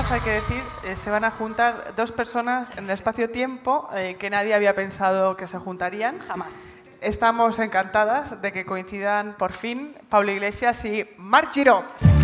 además hay que decir, se van a juntar dos personas en el espacio-tiempo que nadie había pensado que se juntarían. Jamás. Estamos encantadas de que coincidan por fin Pablo Iglesias y Marc Giró.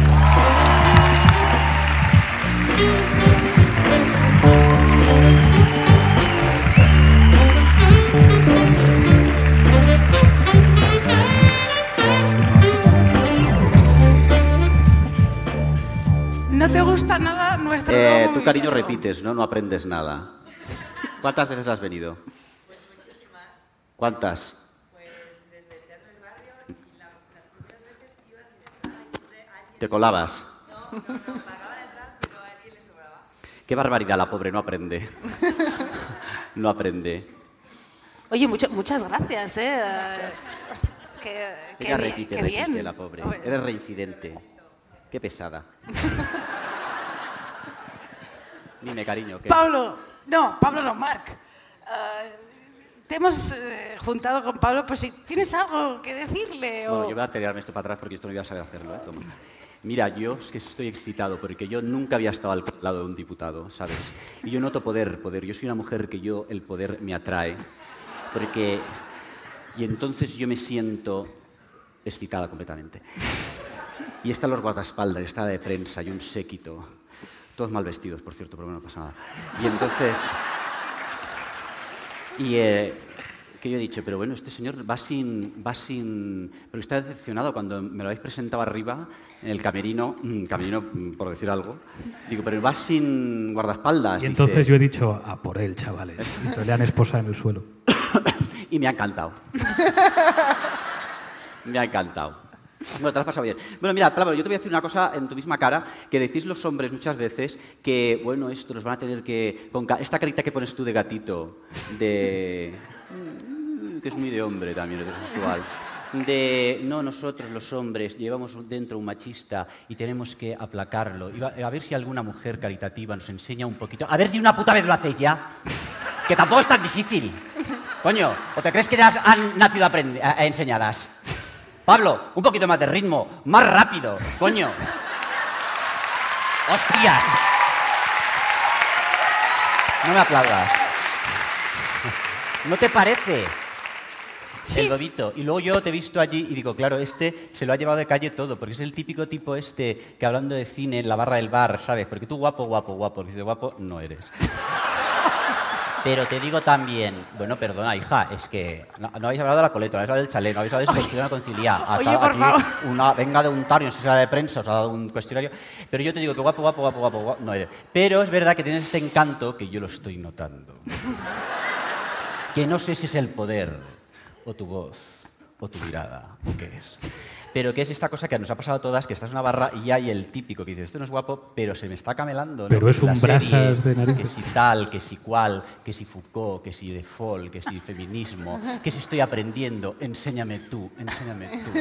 ¿No te gusta nada nuestro nuevo Tú, movimiento? cariño, repites, ¿no? No aprendes nada. ¿Cuántas veces has venido? Pues muchísimas. ¿Cuántas? Pues desde el Teatro del Barrio y las primeras veces iba sin entrada y siempre alguien... ¿Te colabas? No, pagaba la entrada, pero a alguien le sobraba. Qué barbaridad, la pobre no aprende. No aprende. Oye, muchas gracias, ¿eh? Ella repite, qué repite, bien. la pobre. Eres reincidente. Qué pesada. Dime, cariño. ¿qué? Pablo no, Marc. Te hemos juntado con Pablo, pues si tienes algo que decirle o... Bueno, yo voy a tirarme esto para atrás porque esto no iba a saber hacerlo, ¿eh? Toma. Mira, yo es que estoy excitado porque yo nunca había estado al lado de un diputado, ¿sabes? Y yo noto poder. Yo soy una mujer que el poder me atrae. Porque... Y entonces yo me siento excitada completamente. Y están los guardaespaldas, está la de prensa y un séquito. Todos mal vestidos, por cierto, pero no pasa nada. Y entonces... que yo he dicho, pero bueno, este señor va sin... Porque está decepcionado cuando me lo habéis presentado arriba, en el camerino, por decir algo. Digo, pero va sin guardaespaldas. Y entonces dice, yo he dicho, a por él, chavales. Y entonces le han esposado en el suelo. Y me ha encantado. Me ha encantado. Bueno, te lo has pasado bien. Bueno, mira, Pablo, yo te voy a decir una cosa en tu misma cara, que decís los hombres muchas veces que, bueno, esto nos van a tener que... Con esta carita que pones tú de gatito, que es muy de hombre también, heterosexual. No, nosotros los hombres llevamos dentro un machista y tenemos que aplacarlo. A ver si alguna mujer caritativa nos enseña un poquito. A ver si una puta vez lo hacéis ya. Que tampoco es tan difícil. Coño, ¿o te crees que ya han nacido enseñadas? Pablo, un poquito más de ritmo, más rápido, coño. ¡Hostias! No me aplaudas. ¿No te parece? Sí. El lobito. Y luego yo te he visto allí y digo, claro, este se lo ha llevado de calle todo, porque es el típico tipo este que hablando de cine en la barra del bar, ¿sabes? Porque tú guapo, porque dices guapo no eres. Pero te digo también, bueno, perdona, hija, es que no habéis hablado de la coleta, no habéis hablado del chalet, no habéis hablado de ese cuestionario conciliar. Oye, por favor. Una venga de untario, no sé si era de prensa o sea, un cuestionario. Pero yo te digo que guapo, no eres. Pero es verdad que tienes este encanto que yo lo estoy notando. Que no sé si es el poder, o tu voz, o tu mirada, o qué es. Pero que es esta cosa que nos ha pasado a todas, que estás en una barra y hay el típico que dice, esto no es guapo, pero se me está camelando, ¿no? Pero es La un serie, brasas de narices. que si tal, que si cual, que si Foucault, que si De Fol, que si feminismo, que si estoy aprendiendo, enséñame tú, enséñame tú.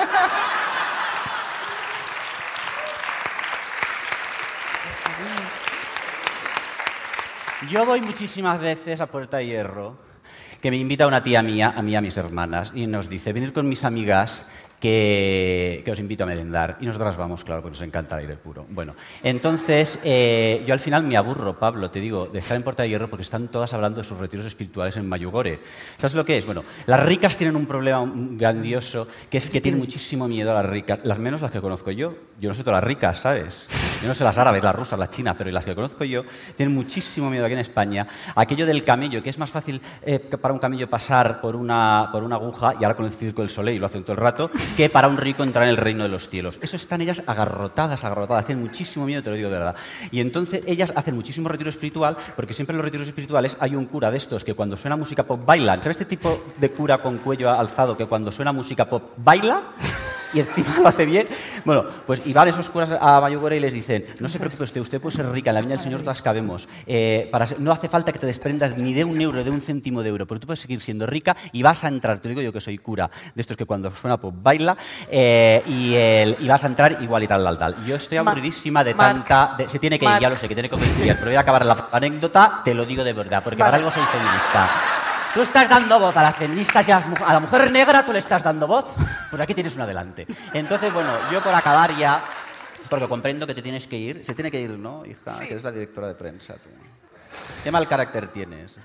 Yo voy muchísimas veces a Puerta de Hierro, que me invita una tía mía, a mí y a mis hermanas, y nos dice, venid con mis amigas que os invito a merendar. Y nosotras vamos, claro, porque nos encanta el aire puro. Bueno, entonces, yo al final me aburro, Pablo, te digo, de estar en Puerta de Hierro porque están todas hablando de sus retiros espirituales en Mayugore. ¿Sabes lo que es? Bueno, las ricas tienen un problema grandioso, que es que tienen muchísimo miedo a las ricas, las menos las que conozco yo. Yo no sé todas las ricas, ¿sabes? Yo no sé las árabes, las rusas, las chinas, pero las que conozco yo tienen muchísimo miedo aquí en España. Aquello del camello, que es más fácil para un camello pasar por una aguja, y ahora con el Circo del Soleil lo hacen todo el rato, que para un rico entrar en el reino de los cielos. Eso están ellas agarrotadas, tienen muchísimo miedo, te lo digo de verdad. Y entonces ellas hacen muchísimo retiro espiritual, porque siempre en los retiros espirituales hay un cura de estos que cuando suena música pop bailan. ¿Sabes este tipo de cura con cuello alzado que cuando suena música pop baila? Y encima lo hace bien. Bueno, pues y van esos curas a Mayugore y les dicen, no se preocupe usted puede ser rica, en la viña del Señor todas cabemos. No hace falta que te desprendas ni de un euro, de un céntimo de euro, pero tú puedes seguir siendo rica y vas a entrar, te digo yo que soy cura, de estos que cuando suena pop baila, y vas a entrar igual y tal. Yo estoy aburridísima de tanta... se tiene que ir, ya lo sé, que tiene que conciliar, pero voy a acabar la anécdota, te lo digo de verdad, porque para algo soy feminista. Tú estás dando voz a las feministas y a la mujer negra, tú le estás dando voz, pues aquí tienes una delante. Entonces, bueno, yo por acabar ya, Porque comprendo que te tienes que ir. Se tiene que ir, ¿no, hija? Sí. Que eres la directora de prensa, tú. Qué mal carácter tienes.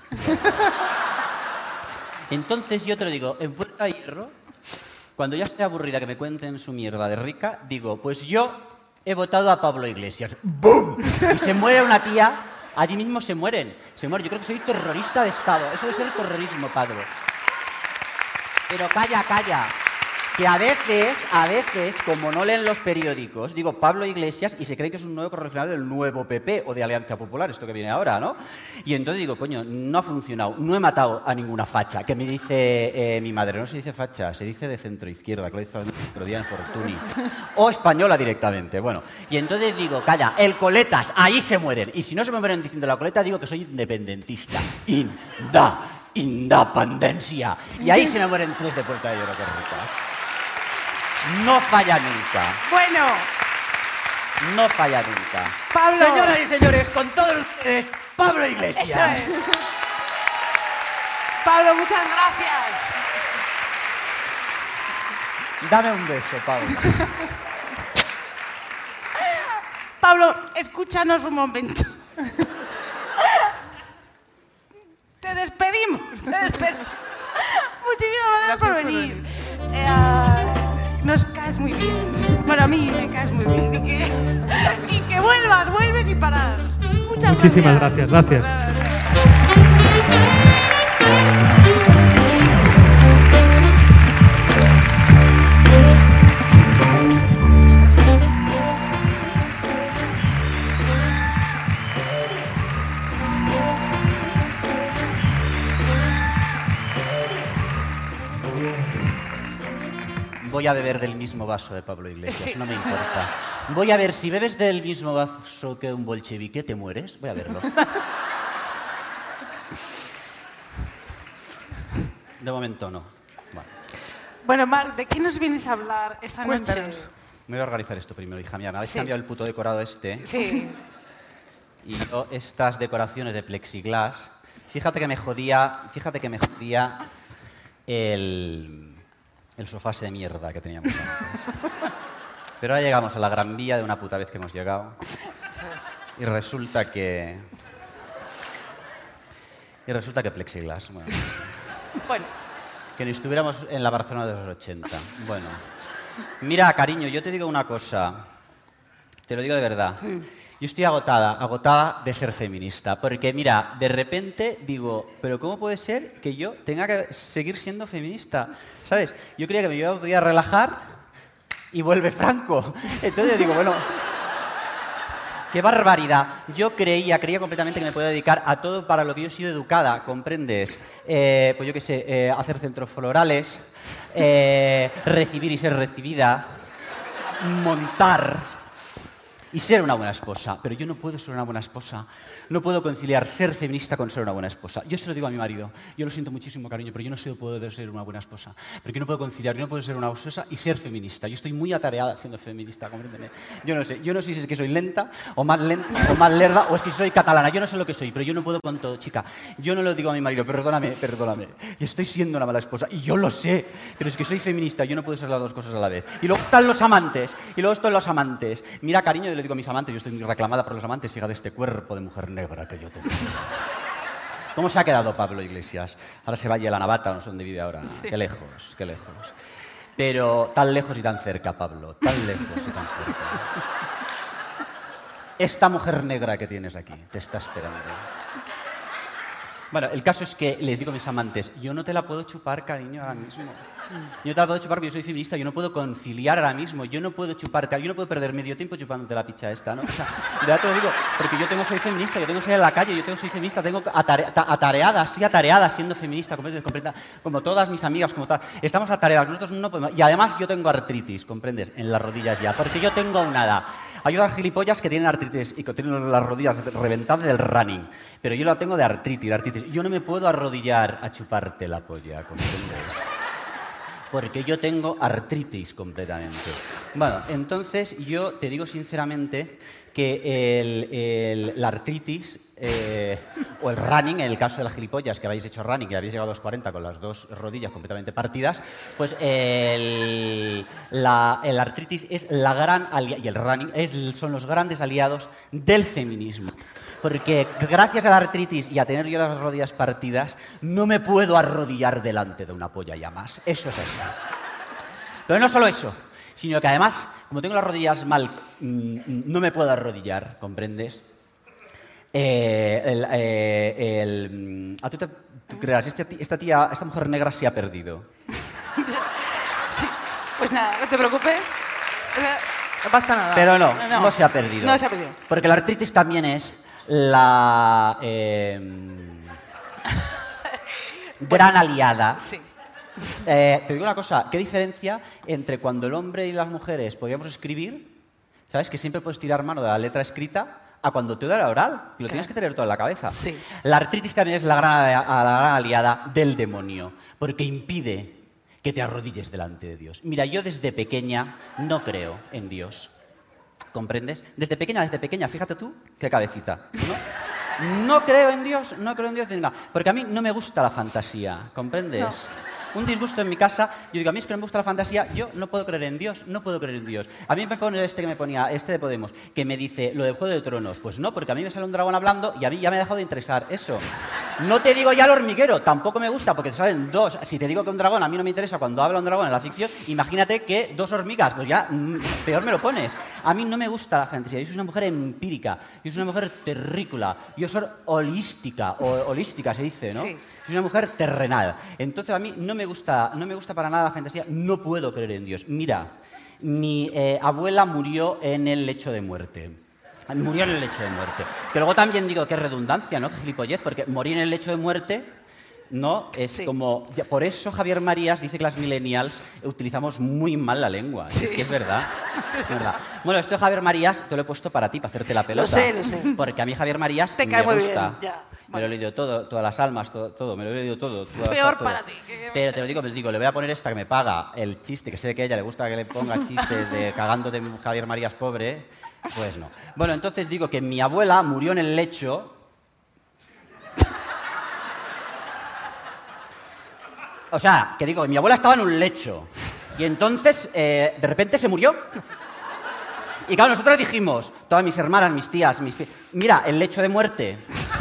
Entonces yo te lo digo, en Puerta de Hierro, cuando ya esté aburrida que me cuenten su mierda de rica, digo, pues yo he votado a Pablo Iglesias. ¡Bum! Y se muere una tía, allí mismo se mueren. Se mueren. Yo creo que soy terrorista de Estado. Eso debe ser terrorismo, Pablo. Pero calla, calla. Que a veces, como no leen los periódicos, digo Pablo Iglesias y se cree que es un nuevo correligionario del nuevo PP o de Alianza Popular, esto que viene ahora, ¿no? Y entonces digo, coño, no ha funcionado, no he matado a ninguna facha. Que me dice mi madre, no se dice facha, se dice de centro-izquierda, que lo hizo el otro día en Fortuny. O española directamente, bueno. Y entonces digo, calla, el coletas, ahí se mueren. Y si no se me mueren diciendo la coleta, digo que soy independentista. Independencia. Y ahí se me mueren 3 de Puerta de Hierro, que ricas. No falla nunca. Bueno, No falla nunca. Pablo. Señoras y señores, con todos ustedes, Pablo Iglesias. eso es. Pablo, muchas gracias. Dame un beso, Pablo. Pablo, escúchanos un momento. Te despedimos. Muchísimas gracias por venir. Nos caes muy bien. Bueno, a mí me caes muy bien. Y que vuelves y parar. Muchísimas gracias. Voy a beber del mismo vaso de Pablo Iglesias, Sí. no me importa. Voy a ver, si bebes del mismo vaso que un bolchevique, ¿te mueres? Voy a verlo. De momento no. Bueno, Marc, ¿de qué nos vienes a hablar esta noche? Cuéntanos. Me voy a organizar esto primero, hija mía. Me habéis Sí. cambiado el puto decorado este. Sí. Y yo estas decoraciones de plexiglas, fíjate que me jodía el sofá ese de mierda que teníamos antes. Pero ahora llegamos a la Gran Vía de una puta vez que hemos llegado. Y resulta que plexiglas. Bueno, Que ni estuviéramos en la Barcelona de los 80. Bueno. Mira, cariño, yo te digo una cosa. Te lo digo de verdad. Yo estoy agotada de ser feminista. Porque, mira, de repente digo, ¿pero cómo puede ser que yo tenga que seguir siendo feminista? ¿Sabes? Yo creía que me iba a poder relajar y vuelve Franco. Entonces yo digo, bueno, qué barbaridad. Yo creía completamente que me podía dedicar a todo para lo que yo he sido educada, ¿comprendes? Pues yo qué sé, hacer centros florales, recibir y ser recibida, montar y ser una buena esposa. Pero yo no puedo ser una buena esposa. No puedo conciliar ser feminista con ser una buena esposa. Yo se lo digo a mi marido. Yo lo siento muchísimo, cariño, pero yo no puedo ser una buena esposa. Porque yo no puedo conciliar, yo no puedo ser una esposa y ser feminista. Yo estoy muy atareada siendo feminista, compréndeme. Yo no sé si es que soy lenta o más lerda o es que soy catalana. Yo no sé lo que soy, pero yo no puedo con todo, chica. Yo no lo digo a mi marido, perdóname. Y estoy siendo una mala esposa y yo lo sé, pero es que soy feminista, yo no puedo ser las dos cosas a la vez. Y luego están los amantes, Mira, cariño, yo le digo a mis amantes, yo estoy muy reclamada por los amantes, fíjate este cuerpo de mujer negra que yo tengo. ¿Cómo se ha quedado Pablo Iglesias? Ahora se va allí a la Navata, no sé dónde vive ahora. Sí. Qué lejos. Pero tan lejos y tan cerca, Pablo, tan lejos y tan cerca. Esta mujer negra que tienes aquí te está esperando. Bueno, el caso es que les digo a mis amantes, yo no te la puedo chupar, cariño, ahora mismo. Yo no te la puedo chupar porque yo soy feminista, yo no puedo conciliar ahora mismo, yo no puedo chuparte, yo no puedo perder medio tiempo chupándote la picha esta, ¿no? O sea, ya te lo digo, porque soy feminista, yo tengo que salir a la calle, soy feminista, estoy atareada siendo feminista, como todas mis amigas, estamos atareadas, nosotros no podemos, y además yo tengo artritis, ¿comprendes? En las rodillas ya, porque yo tengo una edad. Hay otras gilipollas que tienen artritis y que tienen las rodillas reventadas del running, pero yo la tengo de artritis. Yo no me puedo arrodillar a chuparte la polla, ¿comprendes? Porque yo tengo artritis completamente. Bueno, entonces yo te digo sinceramente que la artritis o el running, en el caso de las gilipollas que habéis hecho running, que habéis llegado a los 40 con las dos rodillas completamente partidas, pues la artritis es la gran aliada, y el running son los grandes aliados del feminismo. Porque gracias a la artritis y a tener yo las rodillas partidas, no me puedo arrodillar delante de una polla ya más. Eso es eso. Pero no solo eso, sino que además, como tengo las rodillas mal, no me puedo arrodillar, ¿comprendes? Tú creas, esta mujer negra se ha perdido. Sí. Pues nada, no te preocupes. No pasa nada. Pero no se ha perdido. No se ha perdido. Porque la artritis también es la gran aliada. Sí. Te digo una cosa, ¿qué diferencia entre cuando el hombre y las mujeres podíamos escribir, ¿sabes? Que siempre puedes tirar mano de la letra escrita, a cuando te da la oral, que lo tienes que tener todo en la cabeza. Sí. La artritis también es la gran aliada del demonio, porque impide que te arrodilles delante de Dios. Mira, yo desde pequeña no creo en Dios. ¿Comprendes? Desde pequeña, fíjate tú, qué cabecita, ¿no? No creo en Dios de nada. Porque a mí no me gusta la fantasía, ¿comprendes? No. Un disgusto en mi casa, yo digo, a mí es que no me gusta la fantasía, yo no puedo creer en Dios, no puedo creer en Dios. A mí me pone este de Podemos, que me dice lo del Juego de Tronos. Pues no, porque a mí me sale un dragón hablando y a mí ya me ha dejado de interesar eso. No te digo ya el hormiguero, tampoco me gusta porque te salen dos. Si te digo que un dragón a mí no me interesa cuando habla un dragón en la ficción, imagínate que dos hormigas, pues ya peor me lo pones. A mí no me gusta la fantasía, yo soy una mujer empírica, yo soy una mujer terrícola, yo soy holística, holística se dice, ¿no? Sí. Soy una mujer terrenal. Entonces a mí no me gusta para nada la fantasía, no puedo creer en Dios. Mira, mi abuela murió en el lecho de muerte. Murió en el lecho de muerte. Que luego también digo, qué redundancia, ¿no? Qué gilipollez, porque morir en el lecho de muerte, ¿no? Es Sí. como... Por eso Javier Marías dice que las millennials utilizamos muy mal la lengua. Sí. Es que es verdad. Es verdad. Bueno, esto de Javier Marías te lo he puesto para ti, para hacerte la pelota. Lo sé. Porque a mí Javier Marías Te me cae muy gusta. bien, ya. Me lo he leído todo, todas las almas, todo, me lo he leído todo. Peor todo. para ti. Pero te lo digo, le voy a poner esta que me paga el chiste, que sé que a ella le gusta que le ponga chistes de cagando de Javier Marías pobre, pues no. Bueno, entonces digo que mi abuela murió en el lecho. O sea, que digo, mi abuela estaba en un lecho y entonces de repente se murió. Y claro, nosotros dijimos, todas mis hermanas, mis tías, mira, el lecho de muerte.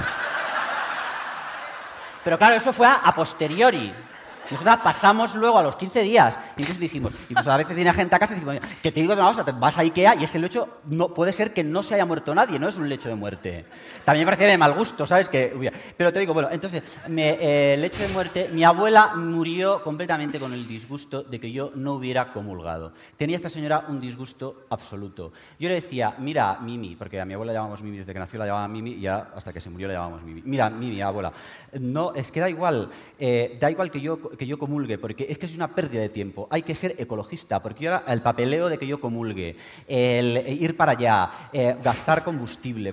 Pero claro, eso fue a posteriori. Nosotros pasamos luego a los 15 días. Y entonces dijimos, y pues a veces viene gente a casa y decimos, que te digo una cosa, te vas a Ikea y ese lecho no, puede ser que no se haya muerto nadie, no es un lecho de muerte. También me parece de mal gusto, ¿sabes? Pero te digo, bueno, entonces, el lecho de muerte, mi abuela murió completamente con el disgusto de que yo no hubiera comulgado. Tenía esta señora un disgusto absoluto. Yo le decía, mira, Mimi, porque a mi abuela la llamamos Mimi, desde que nació la llamábamos Mimi y ya hasta que se murió la llamábamos Mimi. Mira, Mimi, abuela, no, es que da igual que yo comulgue, porque es que es una pérdida de tiempo. Hay que ser ecologista, porque yo ahora el papeleo de que yo comulgue, el ir para allá, gastar combustible,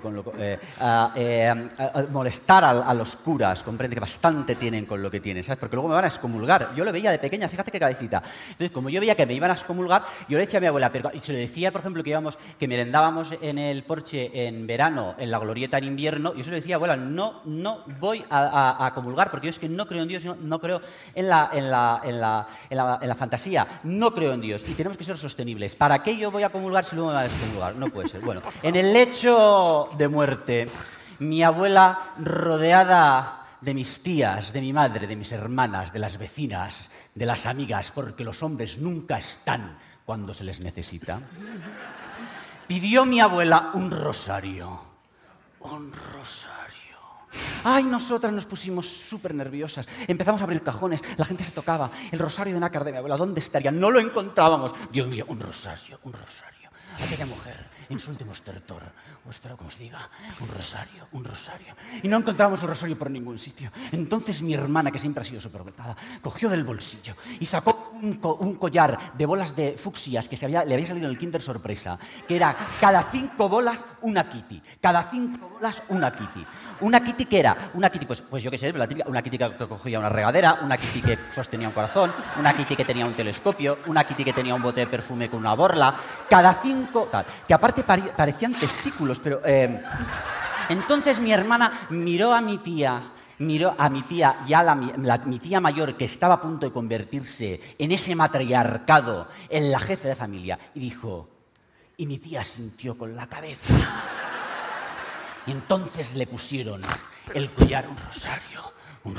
molestar a los curas, comprende que bastante tienen con lo que tienen, ¿sabes? Porque luego me van a excomulgar. Yo lo veía de pequeña, fíjate qué cabecita. Entonces, como yo veía que me iban a excomulgar, yo le decía a mi abuela, y se lo decía, por ejemplo, que merendábamos en el porche en verano, en la glorieta en invierno, y yo se lo decía, abuela, no voy a comulgar, porque yo es que no creo en Dios, no creo en la fantasía, no creo en Dios y tenemos que ser sostenibles. ¿Para qué yo voy a comulgar si luego me van a excomulgar? No puede ser. Bueno, en el lecho de muerte, mi abuela rodeada de mis tías, de mi madre, de mis hermanas, de las vecinas, de las amigas, porque los hombres nunca están cuando se les necesita, pidió mi abuela un rosario. Un rosario. Ay, nosotras nos pusimos súper nerviosas. Empezamos a abrir cajones, la gente se tocaba. El rosario de nácar de mi abuela, ¿dónde estaría? No lo encontrábamos. Dios mío, un rosario. Aquella mujer en su último estertor, o espero que os diga, un rosario. Y no encontramos un rosario por ningún sitio. Entonces mi hermana, que siempre ha sido superdotada, cogió del bolsillo y sacó un collar de bolas de fucsias que le había salido en el Kinder Sorpresa, que era cada 5 bolas una Kitty, cada 5 bolas una Kitty. Una Kitty que era, una Kitty, pues yo qué sé, la típica, una Kitty que cogía una regadera, una Kitty que sostenía un corazón, una Kitty que tenía un telescopio, una Kitty que tenía un bote de perfume con una borla, cada 5, tal, que aparte parecían testículos, pero... Entonces mi hermana miró a mi tía y a mi tía mayor, que estaba a punto de convertirse en ese matriarcado, en la jefe de familia, y dijo, y mi tía sintió con la cabeza. Y entonces le pusieron el collar, un rosario.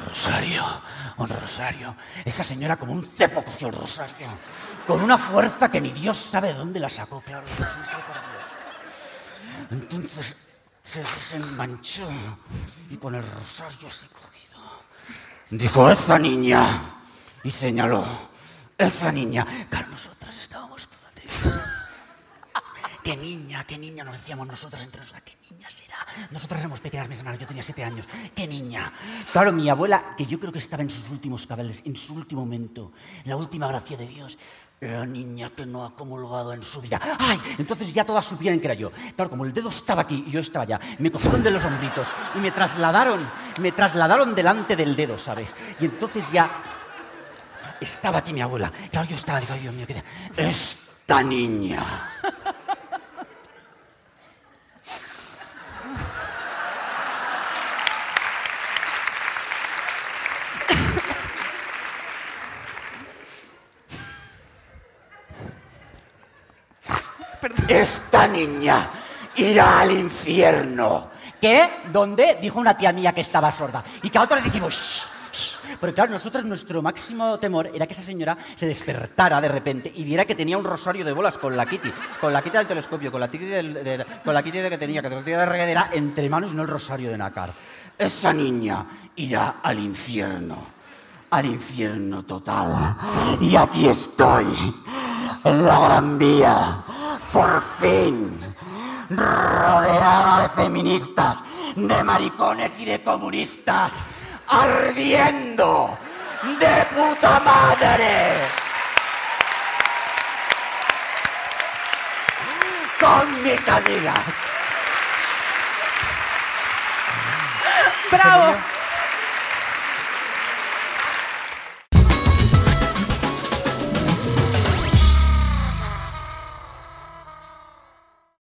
Esa señora como un cepo cogió el rosario, con una fuerza que ni Dios sabe de dónde la sacó, claro. Entonces se desenganchó y con el rosario así cogido dijo, esa niña, y señaló, esa niña. Claro, nosotras estábamos todas de... ¿Qué niña? Nos decíamos nosotras entre nosotras, ¿qué niña será? Nosotras éramos pequeñas, mis hermanas, yo tenía 7 años. ¿Qué niña? Claro, mi abuela, que yo creo que estaba en sus últimos cabales, en su último momento, la última gracia de Dios, la niña que no ha comulgado en su vida. ¡Ay! Entonces ya todas supieron que era yo. Claro, como el dedo estaba aquí y yo estaba allá, me cogieron de los hombritos y me trasladaron delante del dedo, ¿sabes? Y entonces ya estaba aquí mi abuela. Claro, yo estaba, digo, Dios mío, ¿qué? Esta niña... Esta niña irá al infierno. ¿Qué? ¿Dónde? Dijo una tía mía que estaba sorda. Y que a otra le dijimos, shh, shh. Porque claro, nosotros nuestro máximo temor era que esa señora se despertara de repente y viera que tenía un rosario de bolas con la Kitty del telescopio, con la Kitty que tenía de regadera entre manos y no el rosario de nácar. Esa niña irá al infierno total. Y aquí estoy, en la Gran Vía, por fin, rodeada de feministas, de maricones y de comunistas, ardiendo de puta madre. Con mis amigas. ¡Bravo!